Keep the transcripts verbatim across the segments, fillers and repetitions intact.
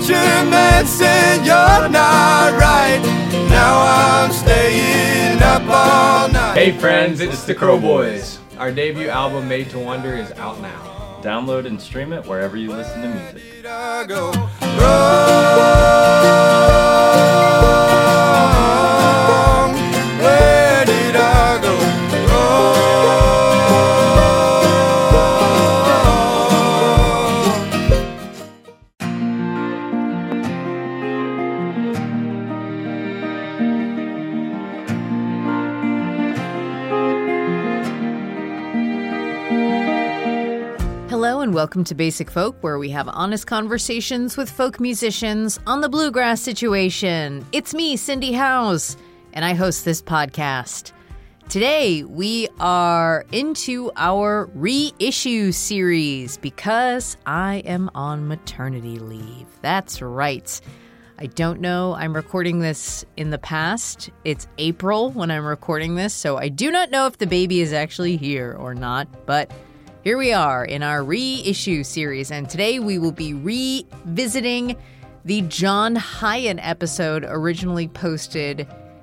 fisherman said you're not right. Now I'm staying up all night. Hey friends, it's the Crow Boys. Our debut album, Made to Wonder, is out now. Download and stream it wherever you listen to music. Where did I go Hello and welcome to Basic Folk, where we have honest conversations with folk musicians on the bluegrass situation. It's me, Cindy Howes, and I host this podcast. Today, we are into our reissue series because I am on maternity leave. That's right. I don't know. I'm recording this in the past. It's April when I'm recording this, so I do not know if the baby is actually here or not, but here we are in our reissue series, and today we will be revisiting the John Hiatt episode originally posted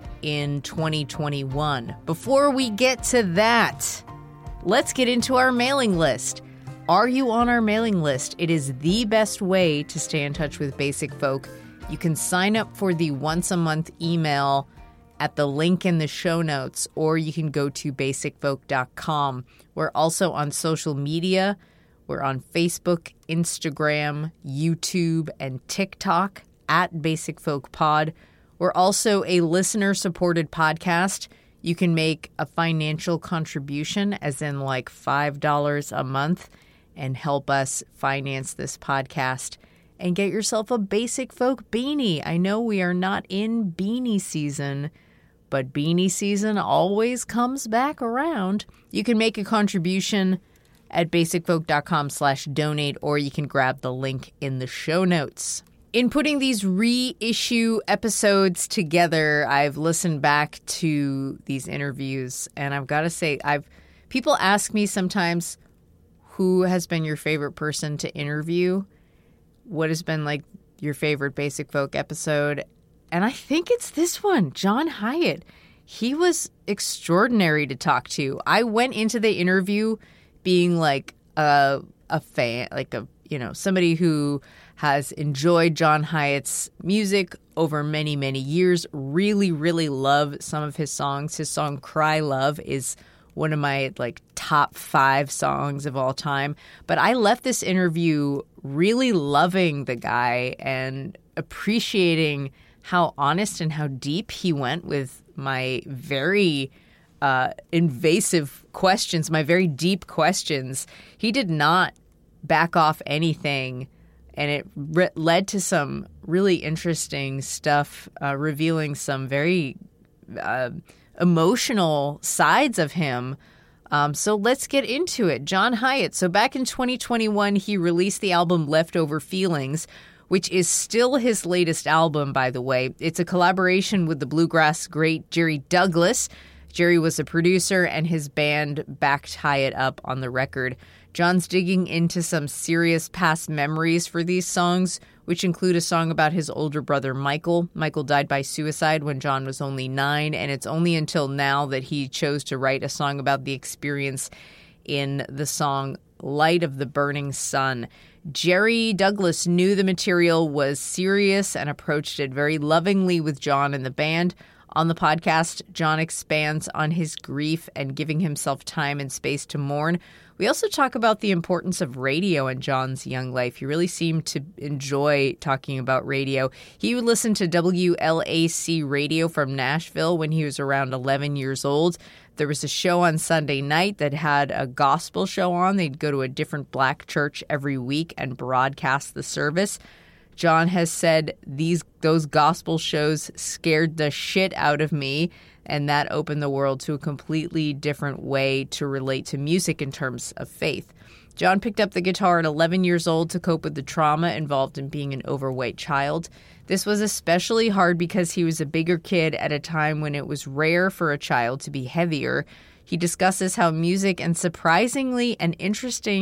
in twenty twenty-one. Before we get to that, let's get into our mailing list. Are you on our mailing list? It is the best way to stay in touch with Basic Folk. You can sign up for the once a month email at the link in the show notes, or you can go to basic folk dot com. We're also on social media. We're on Facebook, Instagram, YouTube, and TikTok at Basic Folk Pod. We're also a listener-supported podcast. You can make a financial contribution, as in like five dollars a month, and help us finance this podcast and get yourself a Basic Folk beanie. I know we are not in beanie season, but beanie season always comes back around. You can make a contribution at basic folk dot com slash donate, or you can grab the link in the show notes. In putting these reissue episodes together, I've listened back to these interviews, and I've got to say, I've people ask me sometimes, who has been your favorite person to interview? What has been like your favorite Basic Folk episode? And I think it's this one, John Hiatt. He was extraordinary to talk to. I went into the interview being like a a fan, like a, you know, somebody who has enjoyed John Hiatt's music over many, many years. Really, really love some of his songs. His song Cry Love is one of my like top five songs of all time. But I left this interview really loving the guy and appreciating how honest and how deep he went with my very uh, invasive questions, my very deep questions. He did not back off anything, and it re- led to some really interesting stuff, uh, revealing some very uh, emotional sides of him. Um, so let's get into it. John Hiatt. So back in twenty twenty-one, he released the album Leftover Feelings, which is still his latest album, by the way. It's a collaboration with the bluegrass great Jerry Douglas. Jerry was a producer, and his band backed Hiatt up on the record. John's digging into some serious past memories for these songs, which include a song about his older brother, Michael. Michael died by suicide when John was only nine, and it's only until now that he chose to write a song about the experience in the song Light of the Burning Sun. Jerry Douglas knew the material was serious and approached it very lovingly with John and the band. On the podcast, John expands on his grief and giving himself time and space to mourn. We also talk about the importance of radio in John's young life. He really seemed to enjoy talking about radio. He would listen to W L A C radio from Nashville when he was around eleven years old. There was a show on Sunday night that had a gospel show on. They'd go to a different black church every week and broadcast the service. John has said these those gospel shows scared the shit out of me, and that opened the world to a completely different way to relate to music in terms of faith. John picked up the guitar at eleven years old to cope with the trauma involved in being an overweight child. This was especially hard because he was a bigger kid at a time when it was rare for a child to be heavier. He discusses how music and surprisingly and interesting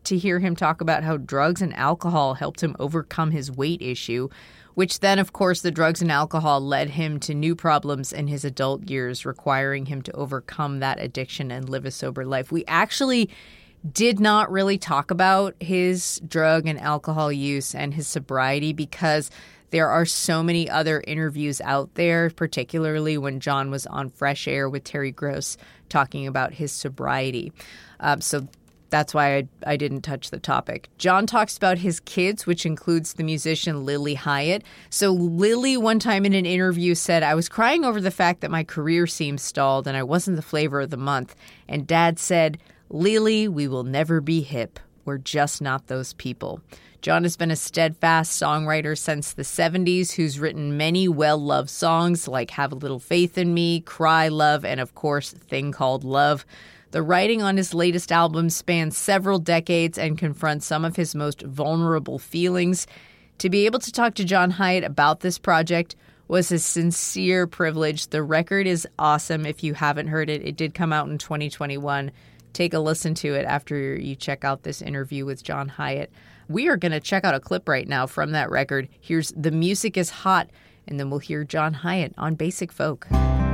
to hear him talk about how drugs and alcohol helped him overcome his weight issue, which then, of course, the drugs and alcohol led him to new problems in his adult years, requiring him to overcome that addiction and live a sober life. We actually did not really talk about his drug and alcohol use and his sobriety because there are so many other interviews out there, particularly when John was on Fresh Air with Terry Gross talking about his sobriety. Um, so that's why I, I didn't touch the topic. John talks about his kids, which includes the musician Lily Hiatt. So Lily one time in an interview said, "I was crying over the fact that my career seemed stalled and I wasn't the flavor of the month. And Dad said, 'Lily, we will never be hip. We're just not those people.'" John has been a steadfast songwriter since the seventies who's written many well-loved songs like Have a Little Faith in Me, Cry, Love, and of course, Thing Called Love. The writing on his latest album spans several decades and confronts some of his most vulnerable feelings. To be able to talk to John Hiatt about this project was a sincere privilege. The record is awesome. If you haven't heard it, it did come out in twenty twenty-one. Take a listen to it after you check out this interview with John Hiatt. We are going to check out a clip right now from that record. Here's The Music is Hot, and then we'll hear John Hiatt on Basic Folk.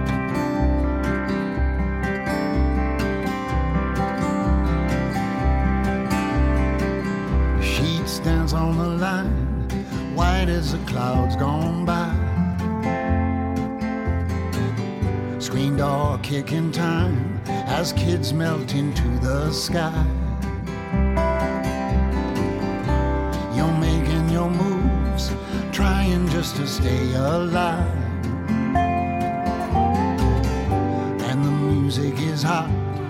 Sheet stands on the line, white as the clouds gone by. Screen door kicking time as kids melt into the sky. You're making your moves, trying just to stay alive. And the music is hot.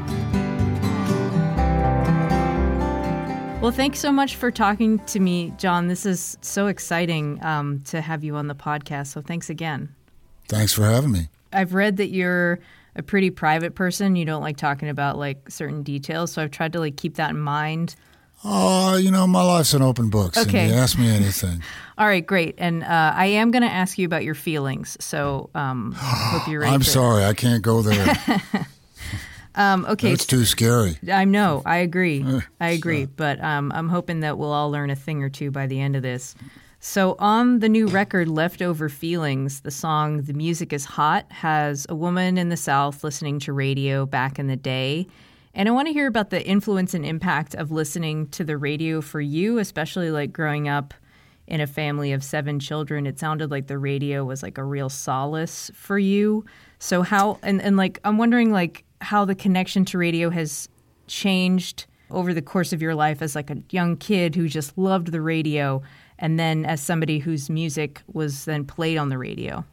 Well, thanks so much for talking to me, John. This is so exciting um, to have you on the podcast, so thanks again. Thanks for having me. I've read that you're a pretty private person. You don't like talking about like certain details, so I've tried to like keep that in mind. Oh, you know, my life's an open book, Cindy. Okay. Ask me anything. All right, great. And uh, I am going to ask you about your feelings, so um, hope you're ready. I'm for sorry, I can't go there. um, okay, That's too scary. I know. I agree. I agree. But um, I'm hoping that we'll all learn a thing or two by the end of this. So on the new record, Leftover Feelings, the song The Music is Hot has a woman in the South listening to radio back in the day. And I want to hear about the influence and impact of listening to the radio for you, especially like growing up in a family of seven children. It sounded like the radio was like a real solace for you. So how, and, and like, I'm wondering like how the connection to radio has changed over the course of your life as like a young kid who just loved the radio, and then as somebody whose music was then played on the radio.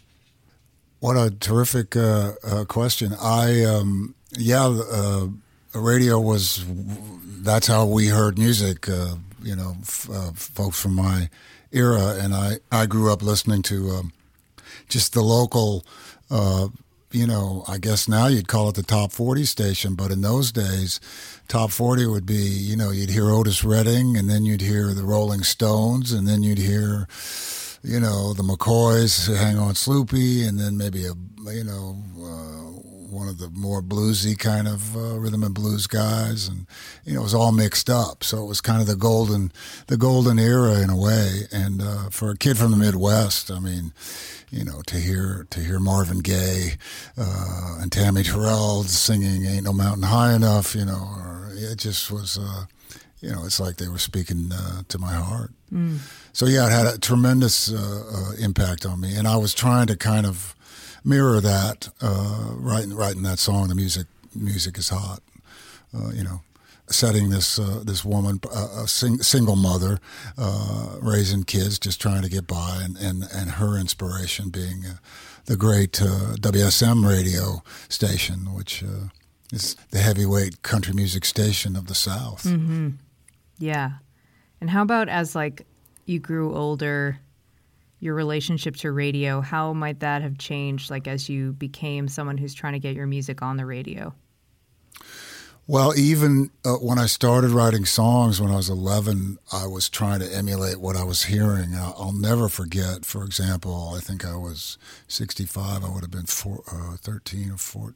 What a terrific uh, uh, question. I, um, yeah, uh, radio was, that's how we heard music, uh, you know, f- uh, folks from my era. And I, I grew up listening to um, just the local, uh, you know, I guess now you'd call it the Top forty station, but in those days, Top forty would be, you know, you'd hear Otis Redding, and then you'd hear the Rolling Stones, and then you'd hear, you know, the McCoys, Hang On Sloopy, and then maybe a, you know, uh, one of the more bluesy kind of uh, rhythm and blues guys, and you know, it was all mixed up. So it was kind of the golden, the golden era in a way. And uh, for a kid from the Midwest, I mean, you know, to hear to hear Marvin Gaye uh, and Tammy Terrell singing "Ain't No Mountain High Enough," you know, or it just was, uh, you know, it's like they were speaking uh, to my heart. Mm. So yeah, it had a tremendous uh, uh, impact on me, and I was trying to kind of mirror that, uh, writing writing that song. The music music is hot, uh, you know. Setting this uh, this woman, uh, a sing, single mother, uh, raising kids, just trying to get by, and, and, and her inspiration being uh, the great uh, W S M radio station, which uh, is the heavyweight country music station of the South. Mm-hmm. Yeah. And how about as like you grew older, your relationship to radio, how might that have changed, like as you became someone who's trying to get your music on the radio? Well, even uh, when I started writing songs when I was eleven, I was trying to emulate what I was hearing. I'll, I'll never forget, for example, I think I was sixty-five. I would have been four, uh, thirteen or four,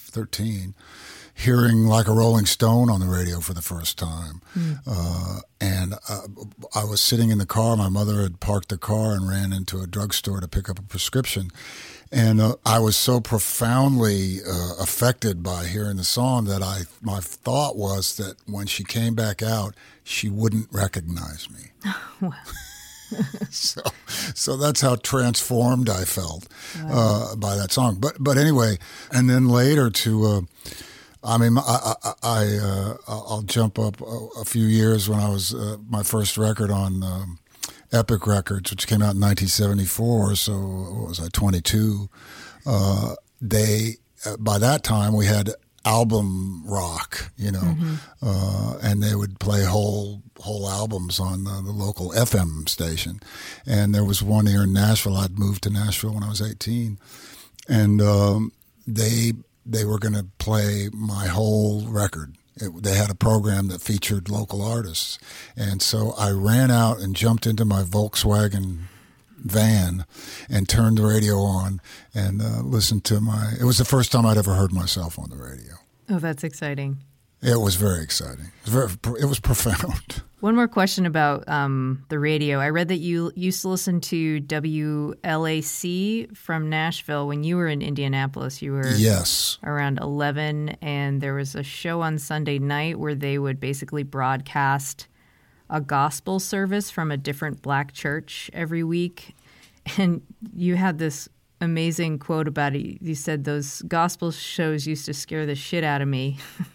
thirteen, hearing Like a Rolling Stone on the radio for the first time. Mm. Uh, and uh, I was sitting in the car. My mother had parked the car and ran into a drugstore to pick up a prescription. And uh, I was so profoundly uh, affected by hearing the song that I my thought was that when she came back out, she wouldn't recognize me. Wow. so, so that's how transformed I felt wow. uh, by that song. But but anyway, and then later to, uh, I mean, I, I, I uh, I'll jump up a, a few years when I was uh, my first record on um, Epic Records, which came out in nineteen seventy-four. So what was I, twenty-two? Uh, they uh, by that time we had album rock, you know, mm-hmm. uh, and they would play whole whole albums on the, the local F M station. And there was one here in Nashville. I'd moved to Nashville when I was eighteen, and um, they they were going to play my whole record. It, they had a program that featured local artists, and so I ran out and jumped into my Volkswagen van and turned the radio on and uh, listened to my, it was the first time I'd ever heard myself on the radio. Oh, that's exciting. It was very exciting. It was, very, it was profound. One more question about um, the radio. I read that you used to listen to W L A C from Nashville when you were in Indianapolis. You were yes. around eleven, and there was a show on Sunday night where they would basically broadcast a gospel service from a different black church every week. And you had this amazing quote about it. You said, those gospel shows used to scare the shit out of me.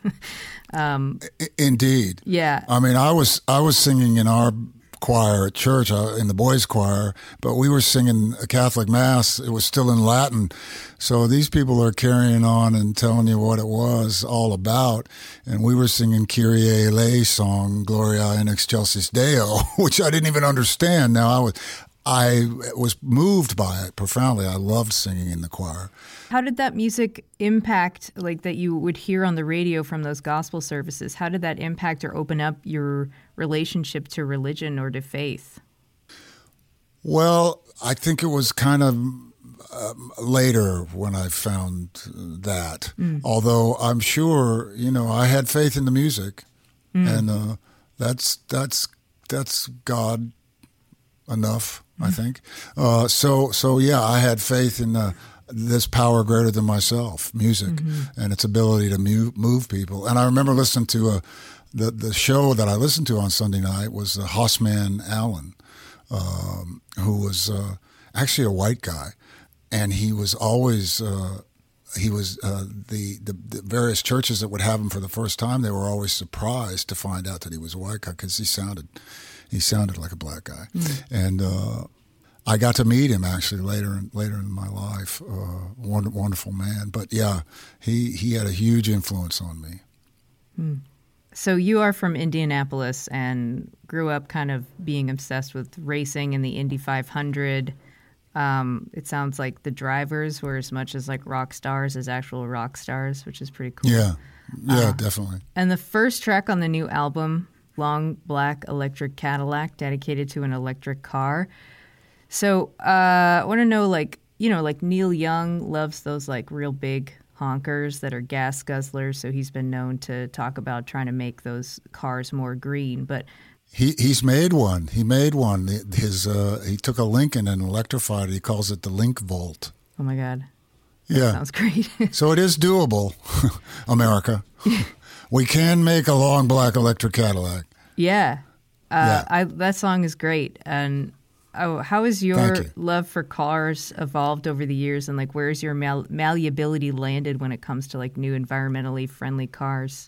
um, Indeed. Yeah. I mean, I was I was singing in our choir at church, uh, in the boys' choir, but we were singing a Catholic Mass. It was still in Latin. So these people are carrying on and telling you what it was all about. And we were singing Kyrie eleison song, Gloria in excelsis Deo, which I didn't even understand. Now, I was... I was moved by it profoundly. I loved singing in the choir. How did that music impact, like that you would hear on the radio from those gospel services? How did that impact or open up your relationship to religion or to faith? Well, I think it was kind of um, later when I found that. Mm. Although I'm sure, you know, I had faith in the music, mm. and uh, that's that's that's God enough. I think. Uh, so, so yeah, I had faith in uh, this power greater than myself, music, mm-hmm. and its ability to move, move people. And I remember listening to uh, the the show that I listened to on Sunday night was uh, Hossman Allen, um, who was uh, actually a white guy, and he was always uh, he was uh, the, the the various churches that would have him for the first time. They were always surprised to find out that he was a white guy because he sounded. He sounded like a black guy, mm. and uh, I got to meet him actually later in, later in my life. Uh, wonderful, wonderful man, but yeah, he he had a huge influence on me. Mm. So you are from Indianapolis and grew up kind of being obsessed with racing in the Indy five hundred. Um, it sounds like the drivers were as much as like rock stars as actual rock stars, which is pretty cool. Yeah, yeah, uh, definitely. And the first track on the new album, Long Black Electric Cadillac, dedicated to an electric car. So uh, I want to know, like, you know, like Neil Young loves those like real big honkers that are gas guzzlers. So he's been known to talk about trying to make those cars more green. But he he's made one. He made one. His uh, he took a Lincoln and electrified it. He calls it the Link Volt. Oh my God. That yeah, sounds great. So it is doable, America. We can make a long black electric Cadillac. Yeah. Uh, yeah. I, that song is great. And oh, how has your you. love for cars evolved over the years? And like, where's your mal- malleability landed when it comes to like new environmentally friendly cars?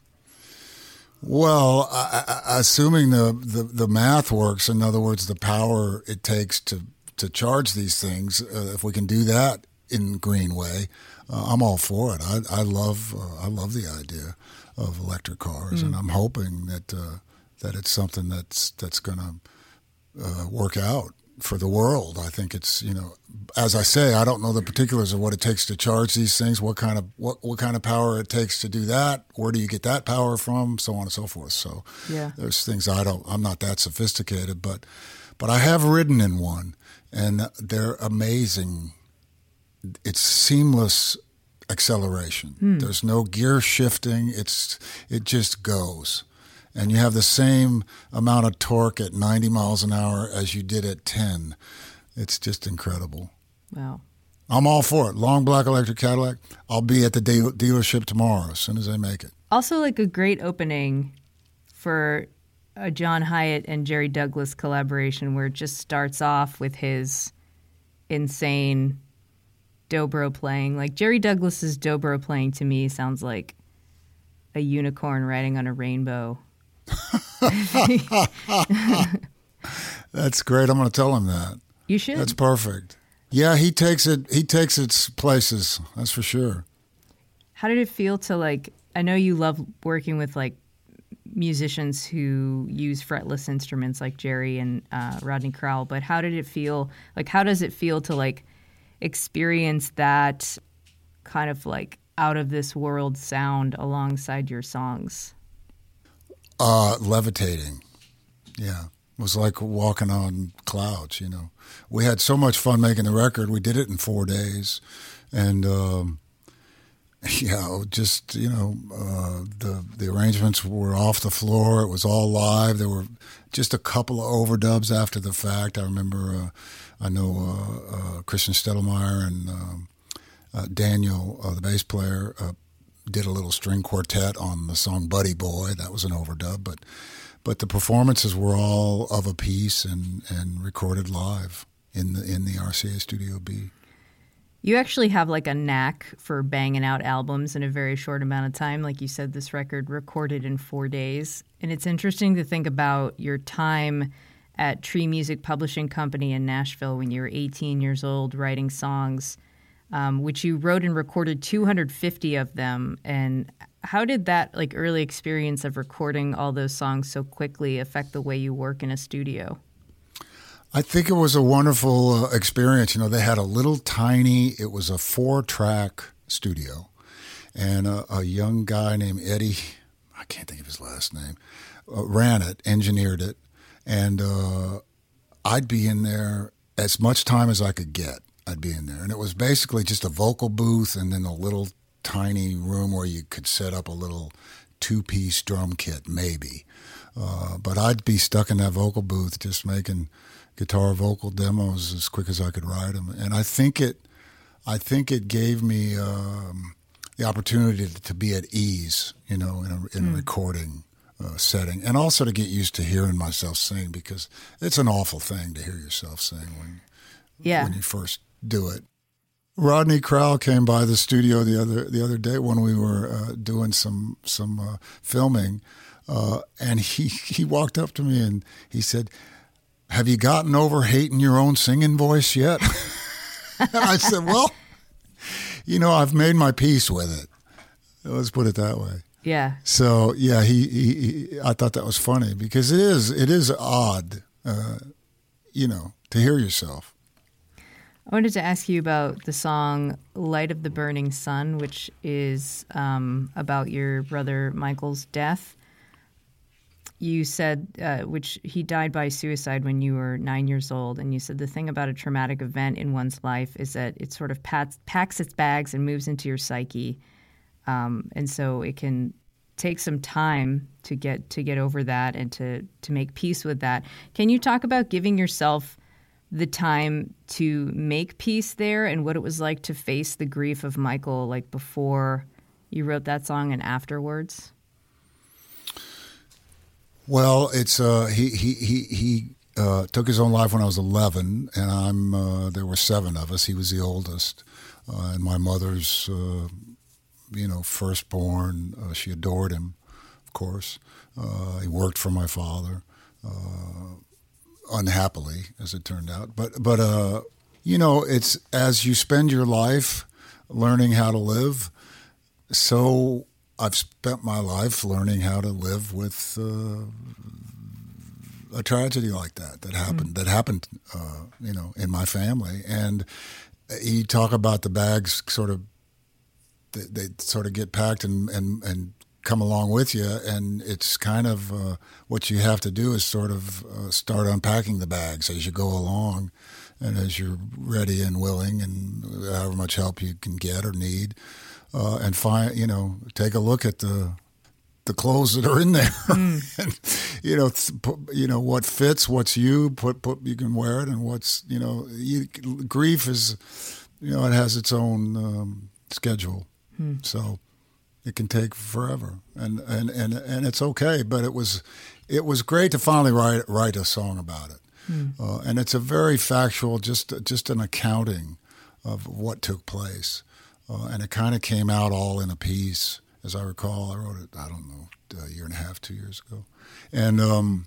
Well, I, I, assuming the, the, the math works, in other words, the power it takes to, to charge these things, uh, if we can do that in green way, uh, I'm all for it. I, I love uh, I love the idea of electric cars, mm. and I'm hoping that uh, that it's something that's that's going to uh, work out for the world. I think it's, you know, as I say, I don't know the particulars of what it takes to charge these things, what kind of what, what kind of power it takes to do that, where do you get that power from, so on and so forth. So yeah. There's things I don't, I'm not that sophisticated, but but I have ridden in one, and they're amazing. It's seamless acceleration. Hmm. There's no gear shifting. It's it just goes. And you have the same amount of torque at ninety miles an hour as you did at ten. It's just incredible. Wow. I'm all for it. Long black electric Cadillac. I'll be at the de- dealership tomorrow as soon as they make it. Also, like a great opening for a John Hiatt and Jerry Douglas collaboration where it just starts off with his insane dobro playing. Like Jerry Douglas's dobro playing to me sounds like a unicorn riding on a rainbow. That's great. I'm going to tell him that. You should. That's perfect. Yeah, he takes it. He takes its places. That's for sure. How did it feel to like? I know you love working with like musicians who use fretless instruments like Jerry and uh, Rodney Crowell, but how did it feel? Like, how does it feel to like experience that kind of like out of this world sound alongside your songs? Uh, levitating. Yeah. It was like walking on clouds, you know. We had so much fun making the record. We did it in four days. And, um, yeah, just, you know, uh, the the arrangements were off the floor. It was all live. There were just a couple of overdubs after the fact. I remember, uh, I know uh, uh, Christian Stedelmeyer and um, uh, Daniel, uh, the bass player, uh, did a little string quartet on the song Buddy Boy. That was an overdub, but but the performances were all of a piece and, and recorded live in the in the R C A Studio B. You actually have like a knack for banging out albums in a very short amount of time. Like you said, this record recorded in four days. And it's interesting to think about your time at Tree Music Publishing Company in Nashville when you were eighteen years old writing songs, um, which you wrote and recorded two hundred fifty of them. And how did that like early experience of recording all those songs so quickly affect the way you work in a studio? I think it was a wonderful uh, experience. You know, they had a little tiny, it was a four-track studio. And a, a young guy named Eddie, I can't think of his last name, uh, ran it, engineered it. And uh, I'd be in there as much time as I could get. I'd be in there. And it was basically just a vocal booth and then a little tiny room where you could set up a little two-piece drum kit, maybe. Uh, but I'd be stuck in that vocal booth just making guitar vocal demos as quick as I could write them. And I think it I think it gave me um, the opportunity to, to be at ease, you know, in a, in a mm. recording uh, setting. And also to get used to hearing myself sing, because it's an awful thing to hear yourself sing when, yeah. when you first do it. Rodney Crowell came by the studio the other the other day when we were uh, doing some some uh, filming, uh, and he, he walked up to me and he said, "Have you gotten over hating your own singing voice yet?" And I said, "Well, you know, I've made my peace with it. Let's put it that way." Yeah. So yeah, he, he, he I thought that was funny because it is it is odd, uh, you know, to hear yourself. I wanted to ask you about the song "Light of the Burning Sun," which is um, about your brother Michael's death. You said, uh, which he died by suicide when you were nine years old, and you said the thing about a traumatic event in one's life is that it sort of pats, packs its bags and moves into your psyche, um, and so it can take some time to get to get over that and to to make peace with that. Can you talk about giving yourself the time to make peace there and what it was like to face the grief of Michael, like before you wrote that song and afterwards? Well, it's uh, he he he he uh, took his own life when I was eleven, and I'm uh, there were seven of us. He was the oldest, uh, and my mother's uh, you know firstborn. Uh, she adored him, of course. Uh, he worked for my father, uh, unhappily, as it turned out. But but uh, you know, it's as you spend your life learning how to live. So I've spent my life learning how to live with uh, a tragedy like that that happened. Mm. That happened, uh, you know, in my family. And you talk about the bags, sort of, they, they sort of get packed and, and, and come along with you. And it's kind of uh, what you have to do is sort of uh, start unpacking the bags as you go along, and as you're ready and willing, and however much help you can get or need. uh, and find, you know, take a look at the the clothes that are in there, mm. and, you know, you know what fits, what's you, put put you can wear it, and what's, you know, you, grief is, you know, it has its own um, schedule, mm. so it can take forever, and, and, and, and it's okay. But it was it was great to finally write write a song about it, mm. uh, and it's a very factual, just just an accounting of what took place, uh, and it kind of came out all in a piece. As I recall, I wrote it, I don't know, a year and a half, two years ago. And um,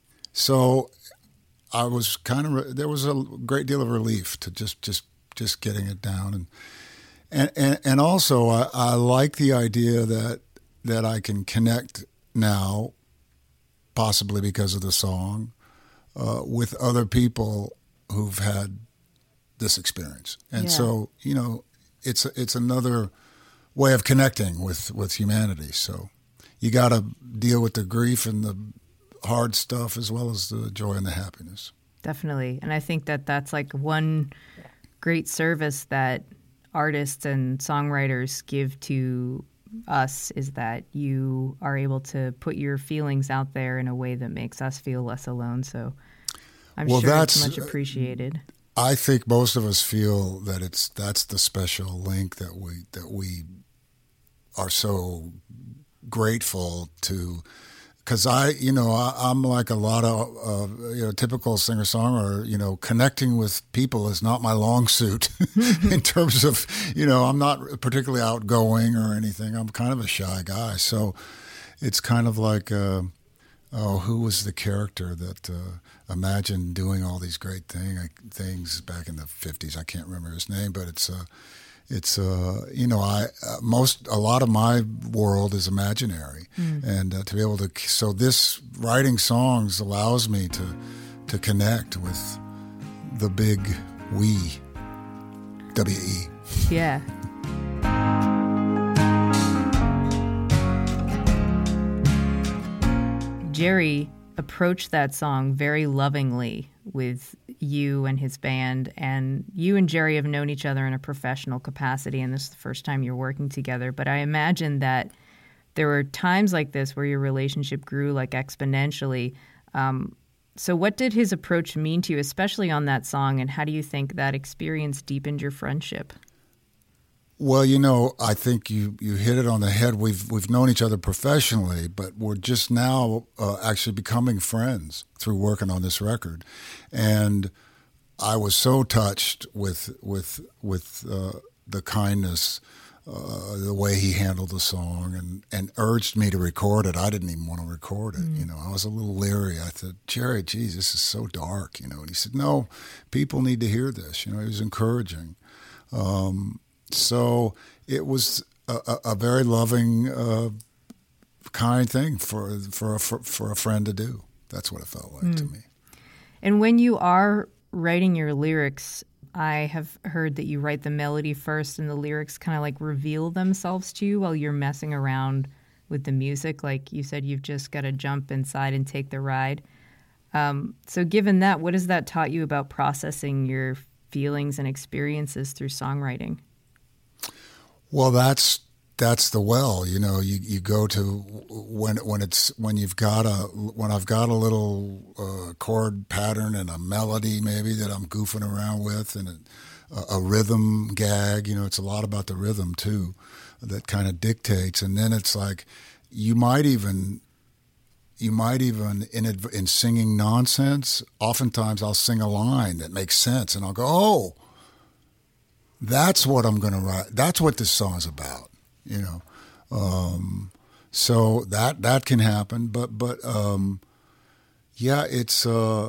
so I was kind of, there was a great deal of relief to just just, just getting it down. And and, and, and also, I, I like the idea that that I can connect now, possibly because of the song, uh, with other people who've had this experience. And yeah. so, you know, it's it's another way of connecting with, with humanity. So you got to deal with the grief and the hard stuff as well as the joy and the happiness. Definitely. And I think that that's like one great service that artists and songwriters give to us, is that you are able to put your feelings out there in a way that makes us feel less alone. So I'm well, sure that's, it's much appreciated. I think most of us feel that it's that's the special link that we that we are so grateful to, because I, you know, I, I'm like a lot of, uh, you know, typical singer-songwriter, you know, connecting with people is not my long suit in terms of, you know, I'm not particularly outgoing or anything. I'm kind of a shy guy. So it's kind of like, uh, oh, who was the character that uh, imagined doing all these great thing, things back in the fifties? I can't remember his name, but it's, uh, It's uh, you know I uh, most a lot of my world is imaginary, mm. and uh, to be able to so this writing songs allows me to to connect with the big we, W E. Yeah. Jerry approached that song very lovingly with you and his band, and you and Jerry have known each other in a professional capacity, and this is the first time you're working together. But I imagine that there were times like this where your relationship grew like exponentially. Um, so what did his approach mean to you, especially on that song, and how do you think that experience deepened your friendship? Well, you know, I think you, you hit it on the head. We've we've known each other professionally, but we're just now uh, actually becoming friends through working on this record. And I was so touched with with with uh, the kindness, uh, the way he handled the song, and, and urged me to record it. I didn't even want to record it. Mm. You know, I was a little leery. I said, Jerry, geez, this is so dark. You know, and he said, no, people need to hear this. You know, he was encouraging. Um, So it was a, a very loving, uh, kind thing for for a, for for a friend to do. That's what it felt like mm. to me. And when you are writing your lyrics, I have heard that you write the melody first, and the lyrics kind of like reveal themselves to you while you're messing around with the music. Like you said, you've just got to jump inside and take the ride. Um, so given that, what has that taught you about processing your feelings and experiences through songwriting? Well, that's that's the well. You know, you, you go to when when it's when you've got a when I've got a little uh, chord pattern and a melody maybe that I'm goofing around with, and a, a rhythm gag. You know, it's a lot about the rhythm too that kind of dictates. And then it's like you might even you might even in in singing nonsense. Oftentimes, I'll sing a line that makes sense, and I'll go, oh. That's what I'm going to write. That's what this song is about, you know. Um, so that that can happen, but but um, yeah, it's. Uh,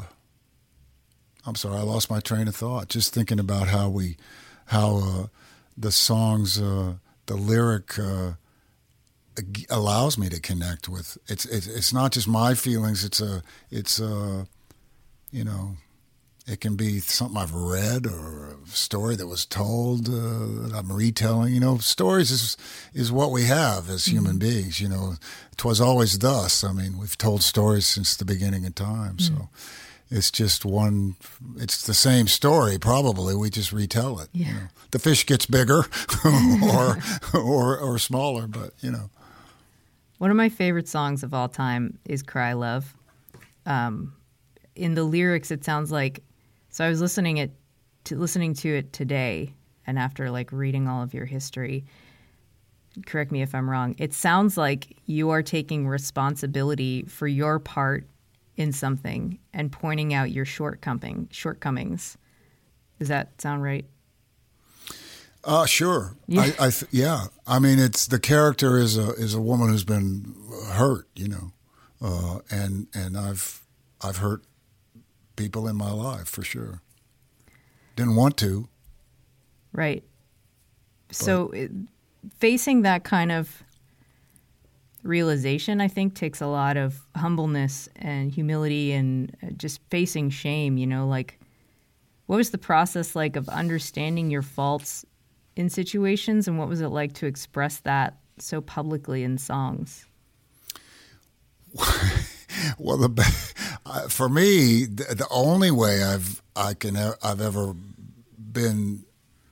I'm sorry, I lost my train of thought. Just thinking about how we, how uh, the songs, uh, the lyric uh, allows me to connect with. It's it's it's not just my feelings. It's a it's a, you know. It can be something I've read or a story that was told uh, that I'm retelling. You know, stories is is what we have as human mm-hmm. beings. You know, 'twas always thus. I mean, we've told stories since the beginning of time. Mm-hmm. So it's just one. It's the same story. Probably we just retell it. Yeah. You know? The fish gets bigger, or or or smaller, but you know. One of my favorite songs of all time is "Cry Love." Um, in the lyrics, it sounds like. So I was listening it to listening to it today, and after like reading all of your history. Correct me if I'm wrong. It sounds like you are taking responsibility for your part in something and pointing out your shortcoming shortcomings. Does that sound right? Uh, sure. Yeah. I, I th- yeah. I mean, it's the character is a is a woman who's been hurt, you know, uh, and and I've I've hurt people in my life for sure. Didn't want to. Right. So. It, Facing that kind of realization, I think, takes a lot of humbleness and humility and just facing shame, you know, like what was the process like of understanding your faults in situations, and what was it like to express that so publicly in songs? Well, the, for me, the, the only way I've I can I've ever been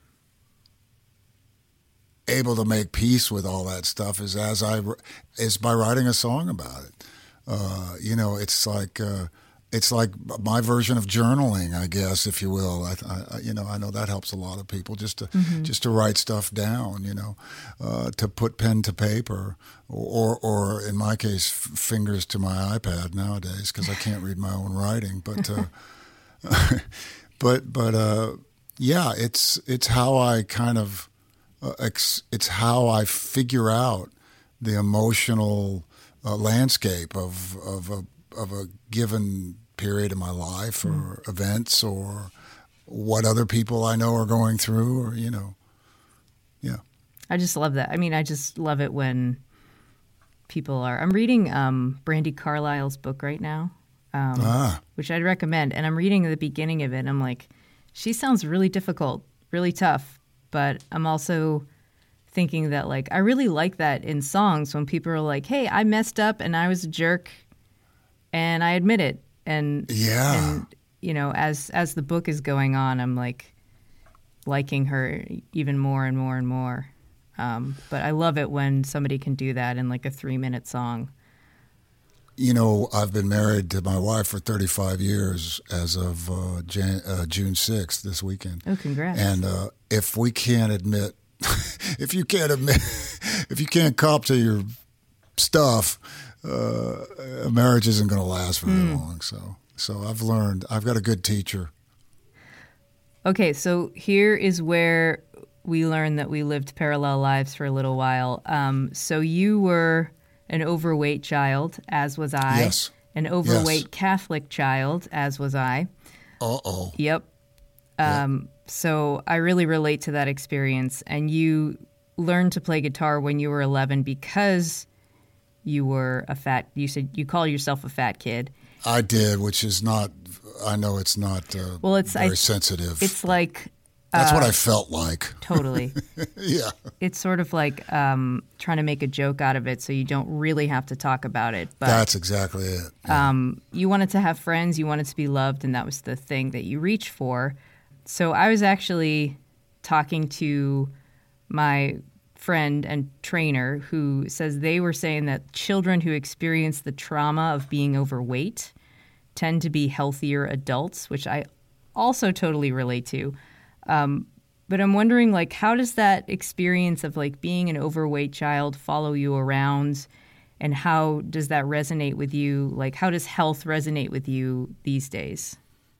able to make peace with all that stuff is as I is by writing a song about it. Uh, you know, it's like uh, it's like my version of journaling, I guess, if you will. I, I, you know, I know that helps a lot of people just to mm-hmm. just to write stuff down. You know, uh, to put pen to paper, or or in my case, f- fingers to my iPad nowadays because I can't read my own writing. But uh, but but uh, yeah, it's it's how I kind of. Uh, it's, it's how I figure out the emotional uh, landscape of of a of a given period in my life, or mm. events, or what other people I know are going through, or you know, yeah. I just love that. I mean, I just love it when people are. I'm reading um, Brandi Carlile's book right now, um, ah. which I'd recommend, and I'm reading the beginning of it. And I'm like, she sounds really difficult, really tough. But I'm also thinking that, like, I really like that in songs when people are like, hey, I messed up and I was a jerk and I admit it. And, yeah. and you know, as as the book is going on, I'm, like, liking her even more and more and more. Um, but I love it when somebody can do that in, like, a three-minute song. You know, I've been married to my wife for thirty-five years as of uh, Jan- uh, June sixth this weekend. Oh, congrats. And uh, if we can't admit, if you can't admit, if you can't cop to your stuff, uh, a marriage isn't going to last very mm. long. So, so I've learned, I've got a good teacher. Okay, so here is where we learned that we lived parallel lives for a little while. Um, so you were an overweight child, as was I. Yes. An overweight yes. Catholic child, as was I. Uh-oh. Yep. Um, yep. So I really relate to that experience. And you learned to play guitar when you were eleven because you were a fat, you said you call yourself a fat kid. I did, which is not, I know it's not uh, well, it's, very I, sensitive. It's like... That's uh, what I felt like. Totally. Yeah. It's sort of like um, trying to make a joke out of it so you don't really have to talk about it. But, That's exactly it. Yeah. Um, you wanted to have friends, you wanted to be loved, and that was the thing that you reached for. So I was actually talking to my friend and trainer who says they were saying that children who experience the trauma of being overweight tend to be healthier adults, which I also totally relate to. Um, but I'm wondering, like, how does that experience of, like, being an overweight child follow you around, and how does that resonate with you? Like, how does health resonate with you these days?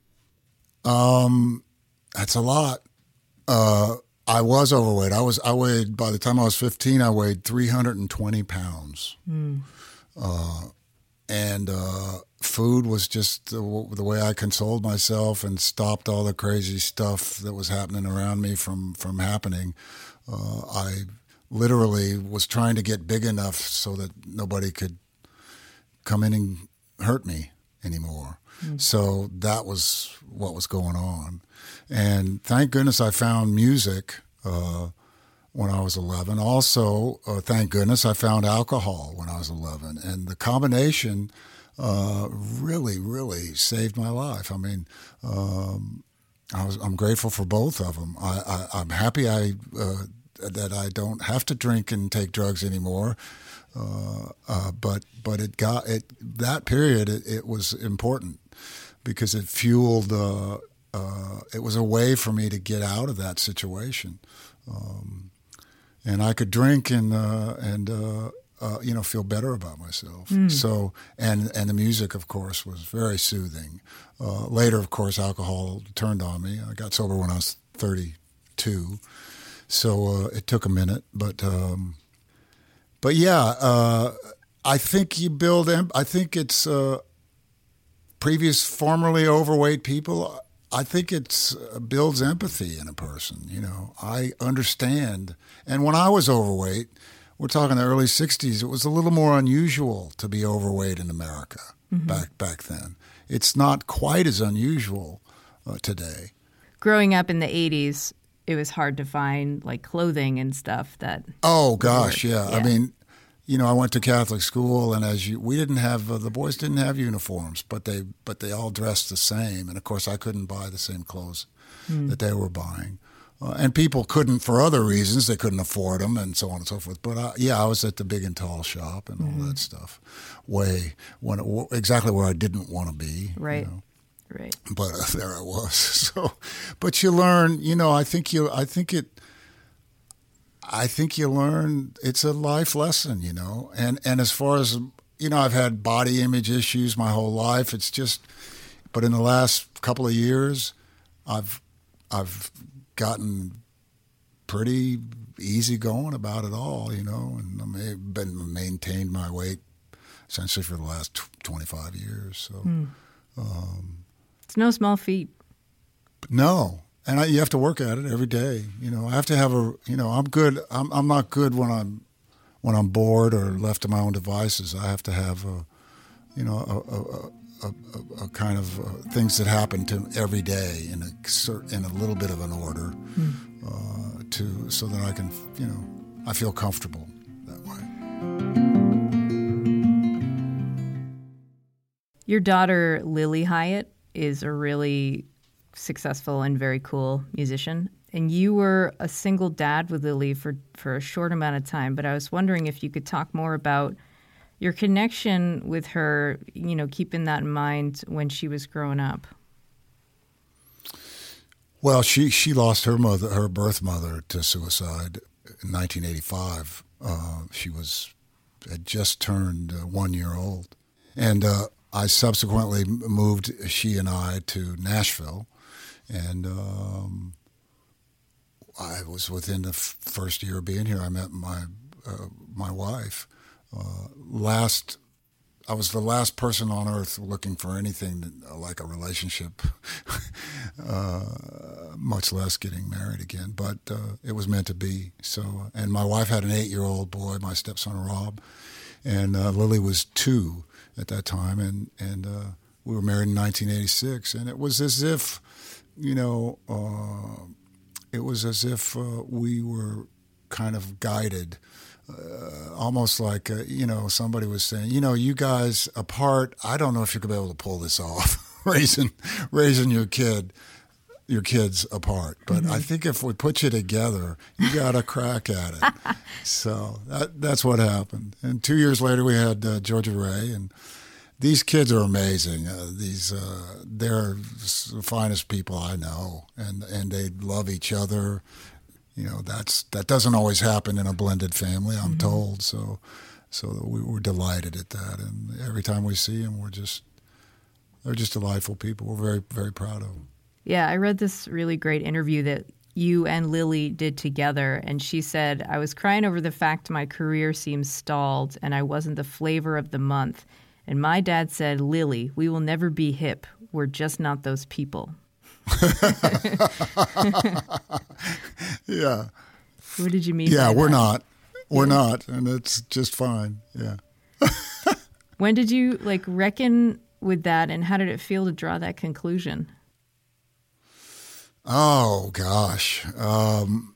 Um, that's a lot. Uh, I was overweight. I was, I weighed, by the time I was fifteen, I weighed three hundred twenty pounds. Mm. Uh, and, uh, food was just the, the way I consoled myself and stopped all the crazy stuff that was happening around me from, from happening. Uh, I literally was trying to get big enough so that nobody could come in and hurt me anymore. Mm. So that was what was going on. And thank goodness I found music uh, when I was eleven. Also, uh, thank goodness I found alcohol when I was eleven. And the combination uh, really, really saved my life. I mean, um, I was, I'm grateful for both of them. I, I, I'm happy I uh, that I don't have to drink and take drugs anymore. Uh, uh, but but it got it that period. It, it was important because it fueled. Uh, uh, it was a way for me to get out of that situation, um, and I could drink and uh, and. Uh, Uh, you know, feel better about myself. Mm. So, and and the music, of course, was very soothing. Uh, later, of course, alcohol turned on me. I got sober when I was thirty-two, so uh, it took a minute. But, um, but yeah, uh, I think you build. I think it's uh, previous, formerly overweight people. I think it's uh, builds empathy in a person. You know, I understand. And when I was overweight. We're talking the early sixties. It was a little more unusual to be overweight in America mm-hmm. back back then. It's not quite as unusual uh, today. Growing up in the eighties, it was hard to find like clothing and stuff that. Oh gosh, yeah. yeah. I mean, you know, I went to Catholic school, and as you, we didn't have uh, the boys didn't have uniforms, but they but they all dressed the same. And of course, I couldn't buy the same clothes mm. that they were buying. Uh, and people couldn't, for other reasons, they couldn't afford them and so on and so forth. But uh, yeah, I was at the Big and Tall shop and all mm-hmm. that stuff, way when it, exactly where I didn't want to be. Right, you know. right. But uh, there I was. So, but you learn. You know, I think you. I think it. I think you learn. It's a life lesson, you know. And and as far as you know, I've had body image issues my whole life. It's just, but in the last couple of years, I've I've. gotten pretty easy going about it all, you know, and I've been maintained my weight essentially for the last twenty-five years. So mm. um, it's no small feat. No, and I, you have to work at it every day. You know, I have to have a. You know, I'm good. I'm I'm not good when I'm when I'm bored or left to my own devices. I have to have a, you know, a. a, a A, a, a kind of uh, things that happen to every day in a in a little bit of an order, mm. uh, to so that I can, you know, I feel comfortable that way. Your daughter Lily Hiatt is a really successful and very cool musician, and you were a single dad with Lily for for a short amount of time. But I was wondering if you could talk more about your connection with her, you know, keeping that in mind when she was growing up. Well, she, she lost her mother, her birth mother, to suicide in nineteen eighty-five. Uh, she was had just turned uh, one year old, and uh, I subsequently moved she and I to Nashville, and um, I was within the f- first year of being here. I met my uh, my wife. Uh, last, I was the last person on earth looking for anything that, like a relationship, uh, much less getting married again. But uh, it was meant to be. So, and my wife had an eight-year-old boy, my stepson Rob, and uh, Lily was two at that time, and and uh, we were married in nineteen eighty-six, and it was as if, you know, uh, it was as if uh, we were kind of guided. Uh, almost like, uh, you know, somebody was saying, you know, you guys apart, I don't know if you could be able to pull this off, raising raising your kid, your kids apart. But mm-hmm. I think if we put you together, you got a crack at it. So that, that's what happened. And two years later, we had uh, Georgia Ray, and these kids are amazing. Uh, these uh, they're the finest people I know, and and they love each other. You know, that's that doesn't always happen in a blended family, I'm mm-hmm. told. So, so we were delighted at that, and every time we see them, we're just they're just delightful people. We're very very proud of them. Yeah, I read this really great interview that you and Lily did together, and she said, "I was crying over the fact my career seems stalled, and I wasn't the flavor of the month. And my dad said, Lily, we will never be hip. We're just not those people." Yeah. What did you mean? Yeah, by we're that? not. We're yeah. not, and it's just fine. Yeah. When did you like reckon with that, and how did it feel to draw that conclusion? Oh gosh, um,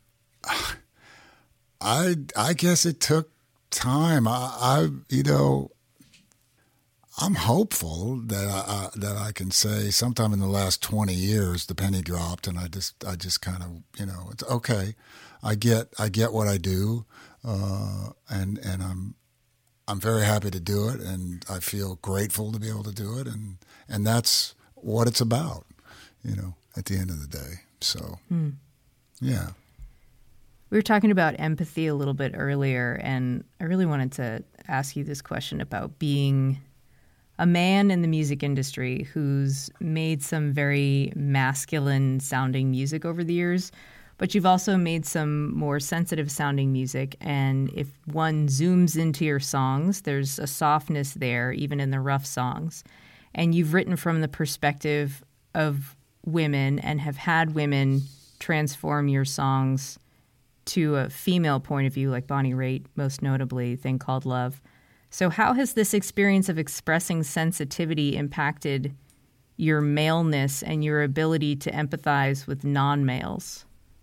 I I guess it took time. I, I you know, I'm hopeful that I, I that I can say sometime in the last twenty years the penny dropped, and I just I just kind of you know it's okay. I get I get what I do, uh, and and I'm I'm very happy to do it, and I feel grateful to be able to do it, and and that's what it's about, you know. At the end of the day, so hmm. yeah. We were talking about empathy a little bit earlier, and I really wanted to ask you this question about being a man in the music industry who's made some very masculine-sounding music over the years, but you've also made some more sensitive-sounding music, and if one zooms into your songs, there's a softness there, even in the rough songs. And you've written from the perspective of women and have had women transform your songs to a female point of view, like Bonnie Raitt, most notably, Thing Called Love. So how has this experience of expressing sensitivity impacted your maleness and your ability to empathize with non-males?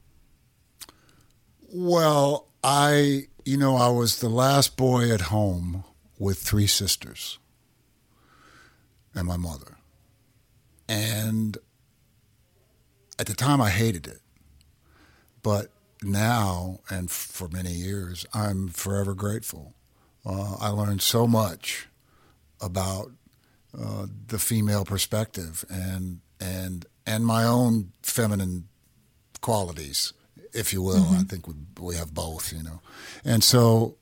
Well, I, you know, I was the last boy at home with three sisters and my mother. And at the time, I hated it. But now, and for many years, I'm forever grateful. Uh, I learned so much about uh, the female perspective and and and my own feminine qualities, if you will. Mm-hmm. I think we we have both, you know. And so,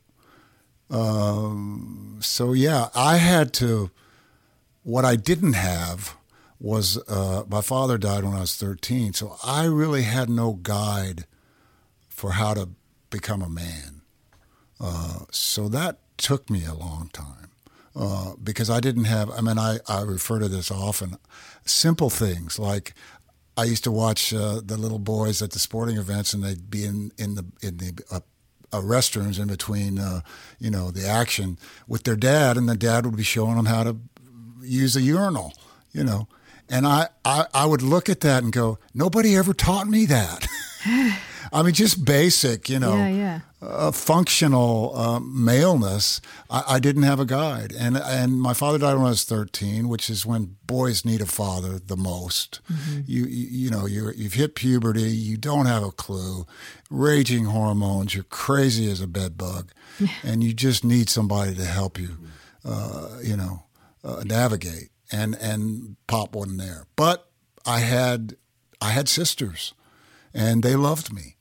um, so yeah, I had to. What I didn't have was uh, my father died when I was thirteen, so I really had no guide for how to become a man. Uh, so that took me a long time uh, because I didn't have, I mean, I, I refer to this often, simple things like I used to watch uh, the little boys at the sporting events, and they'd be in, in the in the uh, uh, restrooms in between, uh, you know, the action with their dad, and the dad would be showing them how to use a urinal, you know. And I, I, I would look at that and go, nobody ever taught me that. I mean, just basic, you know, yeah, yeah. Uh, functional uh, maleness. I, I didn't have a guide. And and my father died when I was thirteen, which is when boys need a father the most. Mm-hmm. You, you you know, you're, you've hit puberty. You don't have a clue. Raging hormones. You're crazy as a bed bug. And you just need somebody to help you, uh, you know, uh, navigate. And and Pop wasn't there. But I had I had sisters, and they loved me.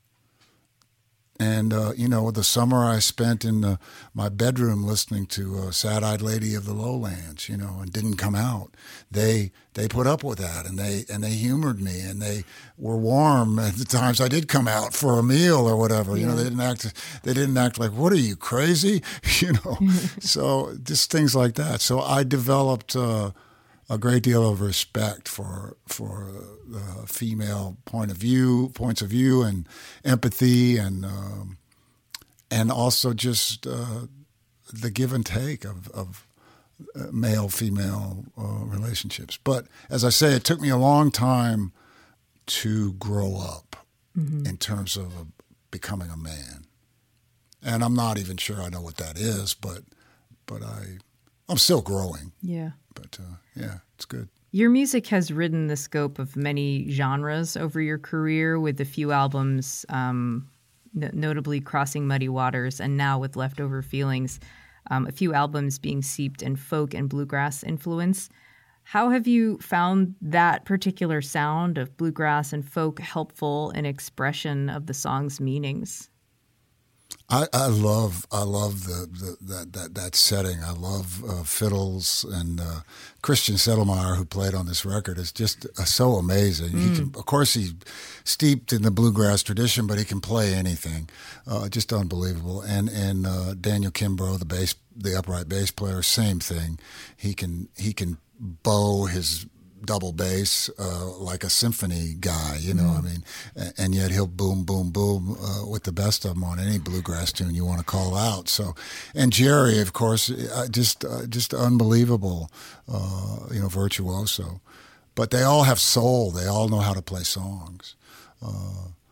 And, uh, you know, the summer I spent in uh, my bedroom listening to uh, Sad-Eyed Lady of the Lowlands, you know, and didn't come out. They they put up with that, and they and they humored me, and they were warm at the times I did come out for a meal or whatever. Yeah. You know, they didn't act they didn't act like, what are you, crazy? You know, so just things like that. So I developed uh, a great deal of respect for for the female point of view, points of view, and empathy, and um, and also just uh, the give and take of, of male female uh, relationships. But as I say, it took me a long time to grow up mm-hmm. in terms of uh, becoming a man, and I'm not even sure I know what that is, but but I I'm still growing. Yeah. But uh, yeah, it's good. Your music has ridden the scope of many genres over your career, with a few albums, um, n- notably Crossing Muddy Waters, and now with Leftover Feelings, um, a few albums being seeped in folk and bluegrass influence. How have you found that particular sound of bluegrass and folk helpful in expression of the song's meanings? I, I love I love the, the that, that that setting. I love uh, fiddles, and uh, Christian Settlemeyer, who played on this record, is just uh, so amazing. Mm. He can, of course, he's steeped in the bluegrass tradition, but he can play anything. Uh, just unbelievable. And and uh, Daniel Kimbrough, the bass, the upright bass player, same thing. He can he can bow his double bass uh, like a symphony guy, you know. Mm. I mean, and yet he'll boom, boom, boom uh, with the best of them on any bluegrass tune you want to call out. So, and Jerry, of course, uh, just uh, just unbelievable, uh, you know, virtuoso. But they all have soul. They all know how to play songs. Uh,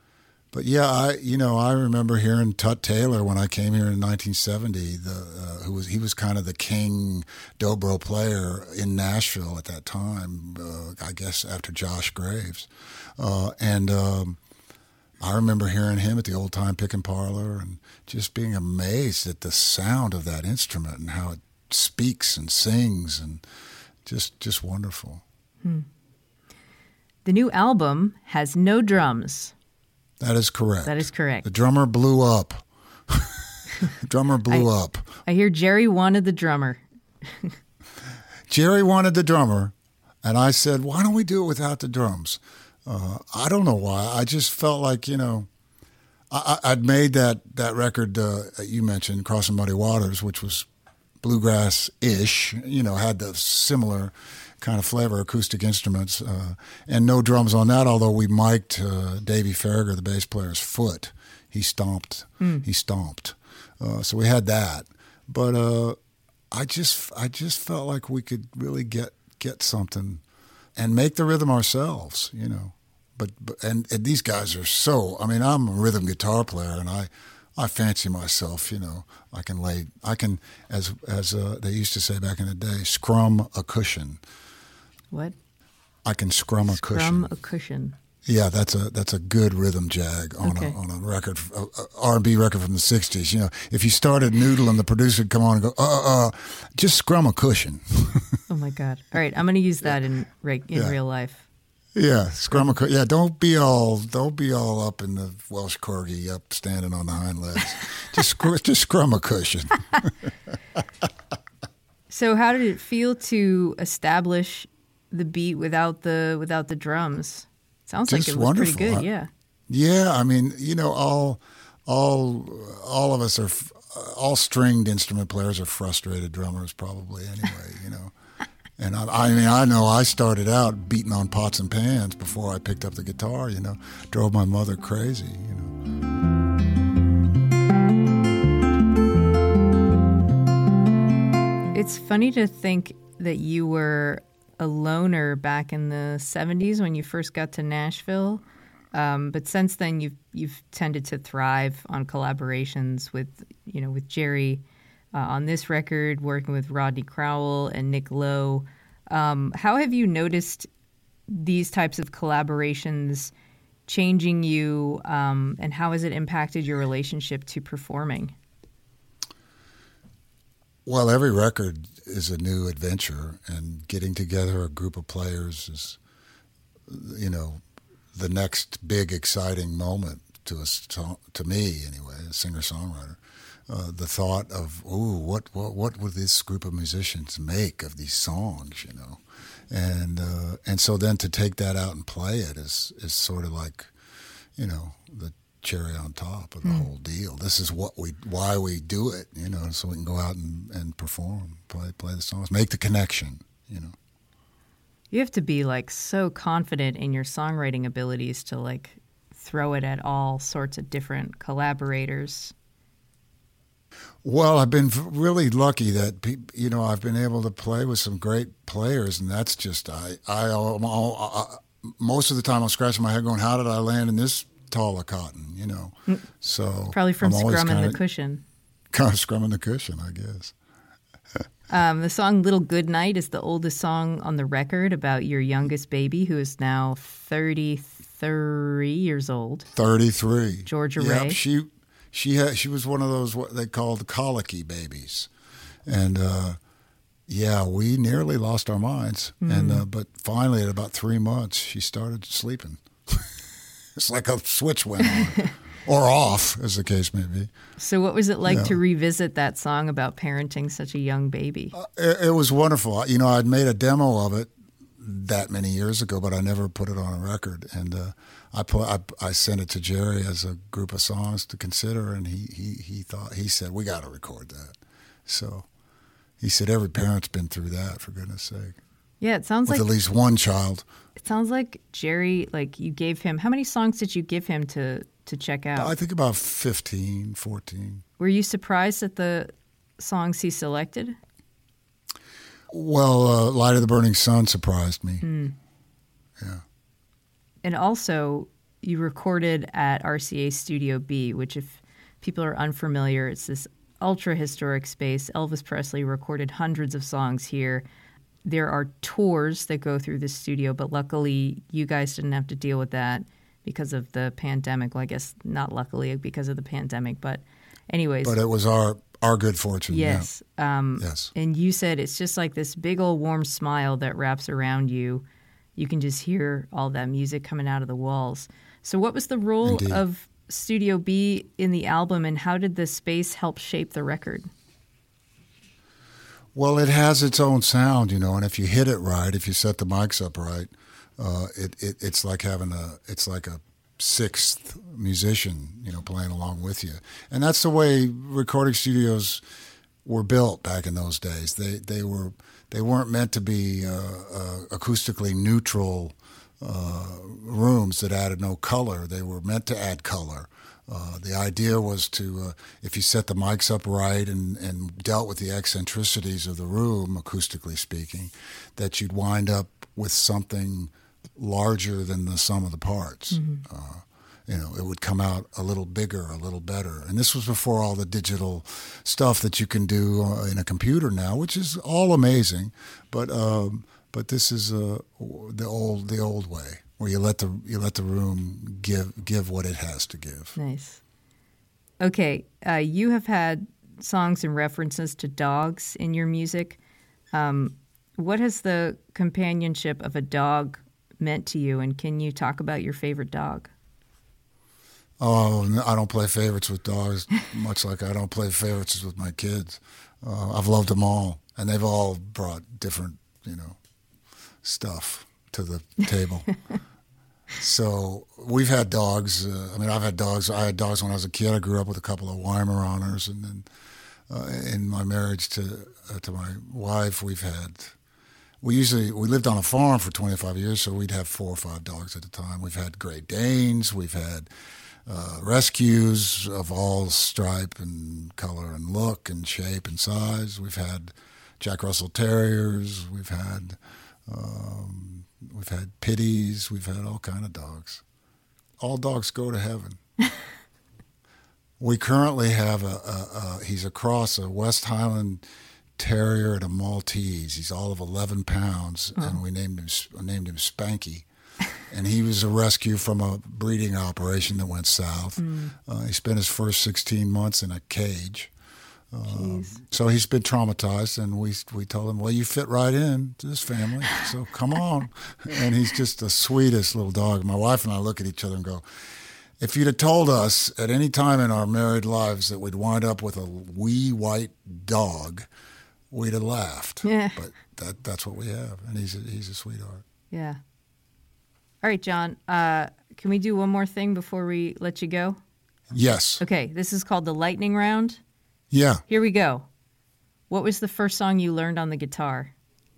but yeah, I you know I remember hearing Tut Taylor when I came here in nineteen seventy. The uh, who was he was kind of the king dobro player in Nashville at that time. Uh, I guess after Josh Graves, uh, and um, I remember hearing him at the Old Time Pick and Parlor and just being amazed at the sound of that instrument and how it speaks and sings, and just just wonderful. Hmm. The new album has no drums. That is correct. That is correct. The drummer blew up. The drummer blew I, up. I hear Jerry wanted the drummer. Jerry wanted the drummer, and I said, why don't we do it without the drums? Uh, I don't know why. I just felt like, you know, I, I'd made that, that record uh, that you mentioned, Crossing Muddy Waters, which was bluegrass-ish, you know, had the similar kind of flavor, acoustic instruments, uh, and no drums on that, although we mic'd uh, Davey Farragher, the bass player's foot. He stomped. Mm. He stomped. Uh, so we had that. But uh, I just I just felt like we could really get get something and make the rhythm ourselves, you know. But, but and, and these guys are so, I mean, I'm a rhythm guitar player, and I I fancy myself, you know, I can lay, I can, as as uh, they used to say back in the day, scrum a cushion. What? I can scrum a scrum cushion. Scrum a cushion. Yeah, that's a that's a good rhythm jag on okay. a on a record, a, a R and B record from the sixties. You know, if you started noodling, the producer would come on and go, uh, uh, just scrum a cushion. Oh my God! All right, I'm going to use that in in yeah. real life. Yeah, scrum a cushion. Yeah, don't be all don't be all up in the Welsh corgi, up standing on the hind legs. just just scrum a cushion. So, how did it feel to establish the beat without the without the drums? Sounds Just like it was wonderful. pretty good, I, yeah. Yeah, I mean, you know, all all all of us are all stringed instrument players are frustrated drummers, probably anyway. You know, and I, I mean, I know I started out beating on pots and pans before I picked up the guitar. You know, drove my mother crazy. You know. It's funny to think that you were a loner back in the seventies when you first got to Nashville, um, but since then you've you've tended to thrive on collaborations with you know with Jerry uh, on this record, working with Rodney Crowell and Nick Lowe. Um, how have you noticed these types of collaborations changing you, um, and how has it impacted your relationship to performing? Well, every record is a new adventure, and getting together a group of players is, you know, the next big exciting moment to us, to, to me anyway, a singer-songwriter. Uh, the thought of, ooh, what, what what would this group of musicians make of these songs, you know? And uh, and so then to take that out and play it is is sort of like, you know, the cherry on top of the mm. whole deal. This is what we, why we do it, you know, so we can go out and, and perform, play, play the songs, make the connection, you know. You have to be like so confident in your songwriting abilities to like throw it at all sorts of different collaborators. Well, I've been really lucky that, you know, I've been able to play with some great players, and that's just, I, I, I, I most of the time I'm scratching my head going, how did I land in this tall of cotton, you know? So probably from I'm scrumming kinda, the cushion. Kind of scrumming the cushion, I guess. um, the song "Little Goodnight" is the oldest song on the record about your youngest baby, who is now thirty-three years old. Thirty-three. Georgia yep, Ray. She she had, she was one of those what they called colicky babies, and uh, yeah, we nearly lost our minds. Mm. And uh, but finally, at about three months, she started sleeping. It's like a switch went on or off, as the case may be. So what was it like yeah. to revisit that song about parenting such a young baby? Uh, it, it was wonderful. You know, I'd made a demo of it that many years ago, but I never put it on a record. And uh, I, put, I I sent it to Jerry as a group of songs to consider, and he he, he thought he said, we got to record that. So he said, every parent's been through that, for goodness sake. Yeah, it sounds with like at least one child. It sounds like Jerry, like you gave him, how many songs did you give him to, to check out? I think about fifteen, fourteen. Were you surprised at the songs he selected? Well, uh, Light of the Burning Sun surprised me. Mm. Yeah. And also, you recorded at R C A Studio B, which if people are unfamiliar, it's this ultra historic space. Elvis Presley recorded hundreds of songs here. There are tours that go through the studio, but luckily you guys didn't have to deal with that because of the pandemic. Well, I guess not luckily because of the pandemic, but anyways. But it was our our good fortune. Yes. Yeah. Um, yes. And you said it's just like this big old warm smile that wraps around you. You can just hear all that music coming out of the walls. So what was the role Indeed. of Studio B in the album, and how did this space help shape the record? Well, it has its own sound, you know, and if you hit it right, if you set the mics up right, uh, it, it it's like having a it's like a sixth musician, you know, playing along with you. And that's the way recording studios were built back in those days. They they were they weren't meant to be uh, uh, acoustically neutral uh, rooms that added no color. They were meant to add color. Uh, the idea was to, uh, if you set the mics up right and, and dealt with the eccentricities of the room, acoustically speaking, that you'd wind up with something larger than the sum of the parts. Mm-hmm. Uh, you know, it would come out a little bigger, a little better. And this was before all the digital stuff that you can do uh, in a computer now, which is all amazing. But um, but this is uh, the old the old way, where you let the you let the room give give what it has to give. Nice. Okay, uh, you have had songs and references to dogs in your music. Um, what has the companionship of a dog meant to you, and can you talk about your favorite dog? Oh, I don't play favorites with dogs, much like I don't play favorites with my kids. Uh, I've loved them all, and they've all brought different, you know, stuff to the table. So we've had dogs. Uh, I mean, I've had dogs. I had dogs when I was a kid. I grew up with a couple of Weimaraners, and then uh, in my marriage to uh, to my wife, we've had. We usually we lived on a farm for twenty-five years, so we'd have four or five dogs at a time. We've had Great Danes. We've had uh, rescues of all stripe and color and look and shape and size. We've had Jack Russell Terriers. We've had. Um, We've had pitties. We've had all kind of dogs. All dogs go to heaven. We currently have a, a, a, he's a cross, a West Highland Terrier and a Maltese. He's all of eleven pounds, oh. and we named him named him Spanky. And he was a rescue from a breeding operation that went south. Mm. Uh, he spent his first sixteen months in a cage. Um, so he's been traumatized, and we we told him, well, you fit right in to this family, so come on. And he's just the sweetest little dog. My wife and I look at each other and go, if you'd have told us at any time in our married lives that we'd wind up with a wee white dog, we'd have laughed. Yeah. But that that's what we have, and he's a, he's a sweetheart. Yeah. All right, John, uh, can we do one more thing before we let you go? Yes. Okay, this is called the lightning round. Yeah. Here we go. What was the first song you learned on the guitar?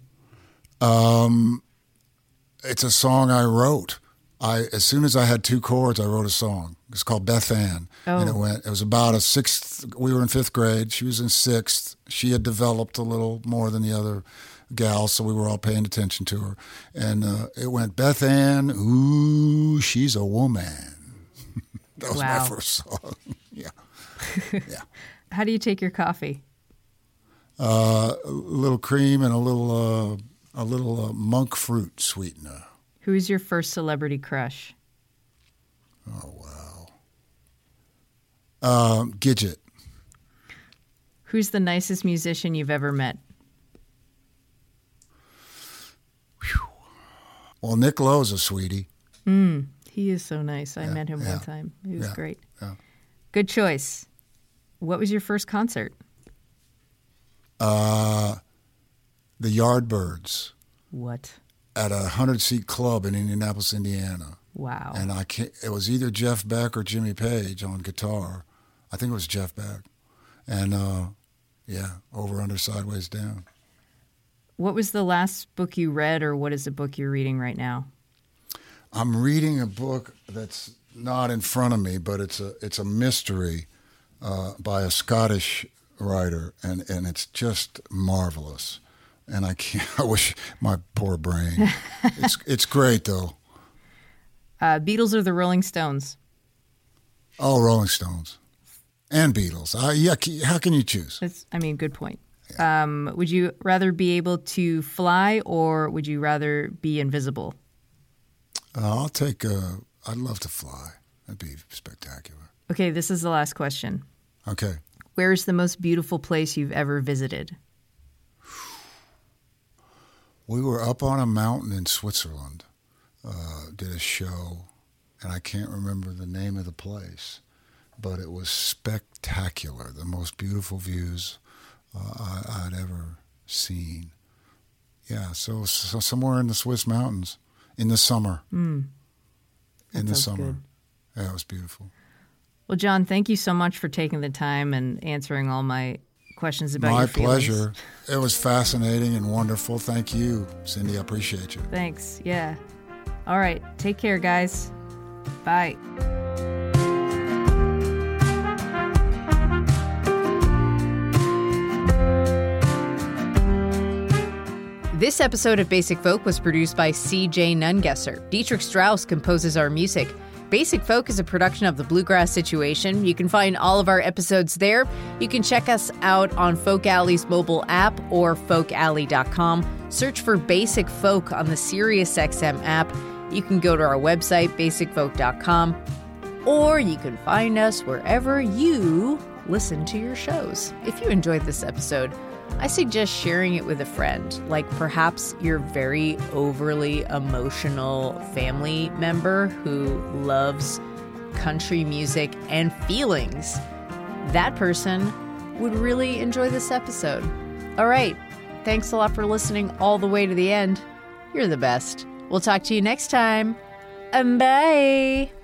Um, it's a song I wrote. I as soon as I had two chords, I wrote a song. It's called Beth Ann, oh. and it went. It was about a sixth. We were in fifth grade. She was in sixth. She had developed a little more than the other gals, so we were all paying attention to her. And uh, it went, Beth Ann, ooh, she's a woman. That was wow. my first song. Yeah, yeah. How do you take your coffee? Uh, a little cream and a little uh, a little uh, monk fruit sweetener. Who is your first celebrity crush? Oh wow. Um, Gidget. Who's the nicest musician you've ever met? Whew. Well, Nick Lowe's a sweetie. Mm, he is so nice. I yeah, met him yeah, one time. He was yeah, great. Yeah. Good choice. What was your first concert? Uh, the Yardbirds. What? At a hundred-seat club in Indianapolis, Indiana. Wow. And I can't, it was either Jeff Beck or Jimmy Page on guitar. I think it was Jeff Beck. And, uh, yeah, over, under, sideways, down. What was the last book you read, or what is the book you're reading right now? I'm reading a book that's not in front of me, but it's a it's a mystery uh, by a Scottish writer, and, and it's just marvelous. And I can't. I wish my poor brain. It's it's great though. Uh, Beatles or the Rolling Stones? Oh, Rolling Stones and Beatles. Uh, yeah, how can you choose? That's, I mean, good point. Yeah. Um, would you rather be able to fly or would you rather be invisible? Uh, I'll take. Uh, I'd love to fly. That'd be spectacular. Okay, this is the last question. Okay. Where is the most beautiful place you've ever visited? We were up on a mountain in Switzerland. Uh, did a show, and I can't remember the name of the place, but it was spectacular. The most beautiful views uh, I, I'd ever seen. Yeah, so, so somewhere in the Swiss mountains in the summer. Mm, in the summer. Good. Yeah, it was beautiful. Well, John, thank you so much for taking the time and answering all my questions about my your feelings. My pleasure. It was fascinating and wonderful. Thank you, Cindy. I appreciate you. Thanks. Yeah. All right. Take care, guys. Bye. This episode of Basic Folk was produced by C J Nungesser. Dietrich Strauss composes our music. Basic Folk is a production of the Bluegrass Situation. You can find all of our episodes there. You can check us out on Folk Alley's mobile app or folk alley dot com. Search for Basic Folk on the SiriusXM app. You can go to our website, basic folk dot com, or you can find us wherever you listen to your shows. If you enjoyed this episode, I suggest sharing it with a friend, like perhaps your very overly emotional family member who loves country music and feelings. That person would really enjoy this episode. All right. Thanks a lot for listening all the way to the end. You're the best. We'll talk to you next time. Um, bye.